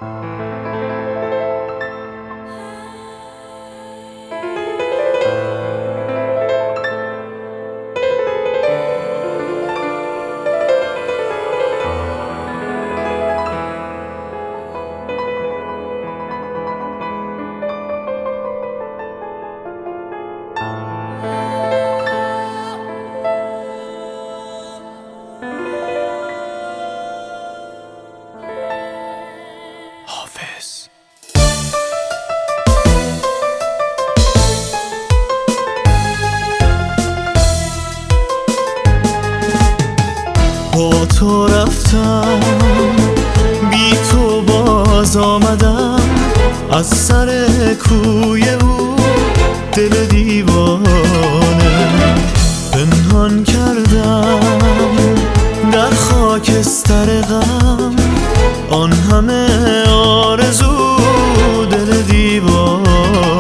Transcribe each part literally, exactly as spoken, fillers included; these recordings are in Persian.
با تو رفتم، بی تو باز آمدم، از سر کوی او دل دیوانه پنهان کردم در خاکستر غم، آن همه آرزو دل دیوانه.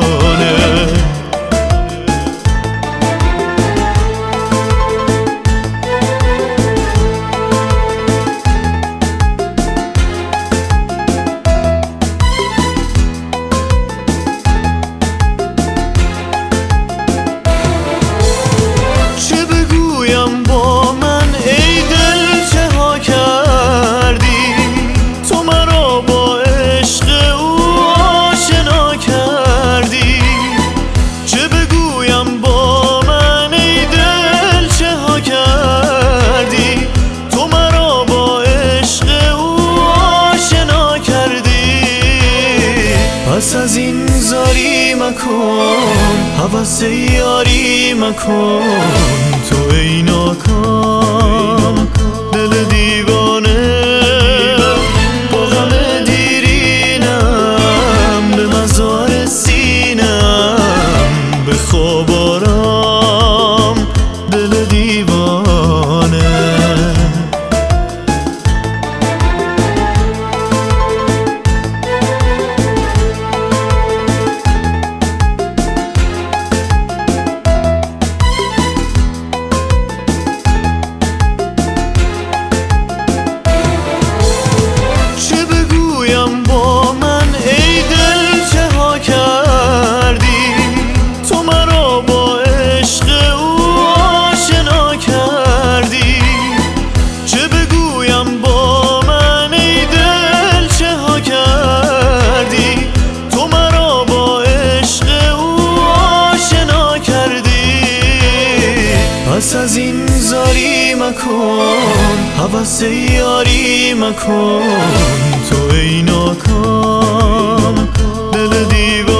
پس از این زاری مکن، هوس یاری مکن، تو ای ناکام دل دیوانه. با غم دیرینم به مزار سینم، به خواب آرام دل دیوانه. پس از این زاری مکن، هوس یاری مکن، تو ای ناکام دل دیوانه.